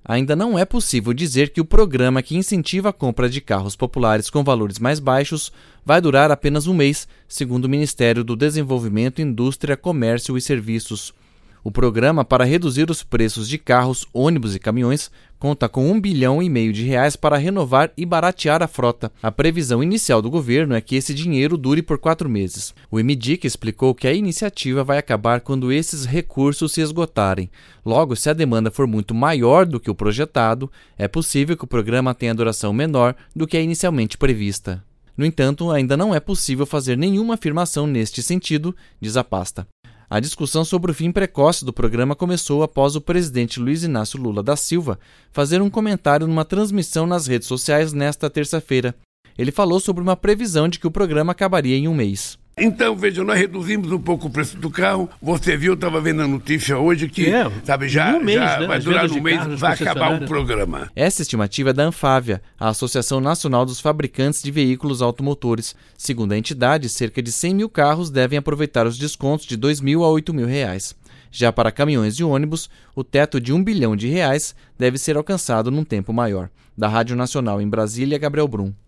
Ainda não é possível dizer que o programa que incentiva a compra de carros populares com valores mais baixos vai durar apenas um mês, segundo o Ministério do Desenvolvimento, Indústria, Comércio e Serviços. O programa para reduzir os preços de carros, ônibus e caminhões conta com R$1,5 bilhão para renovar e baratear a frota. A previsão inicial do governo é que esse dinheiro dure por 4 meses. O MDIC explicou que a iniciativa vai acabar quando esses recursos se esgotarem. Logo, se a demanda for muito maior do que o projetado, é possível que o programa tenha duração menor do que a inicialmente prevista. No entanto, ainda não é possível fazer nenhuma afirmação neste sentido, diz a pasta. A discussão sobre o fim precoce do programa começou após o presidente Luiz Inácio Lula da Silva fazer um comentário numa transmissão nas redes sociais nesta terça-feira. Ele falou sobre uma previsão de que o programa acabaria em um mês. Então, veja, nós reduzimos um pouco o preço do carro. Você viu, eu estava vendo a notícia hoje que, já vai durar um mês, vai acabar o programa. Essa estimativa é da Anfávia, a Associação Nacional dos Fabricantes de Veículos Automotores. Segundo a entidade, cerca de 100 mil carros devem aproveitar os descontos de R$2.000 a R$8.000. Já para caminhões e ônibus, o teto de R$1 bilhão deve ser alcançado num tempo maior. Da Rádio Nacional em Brasília, Gabriel Brum.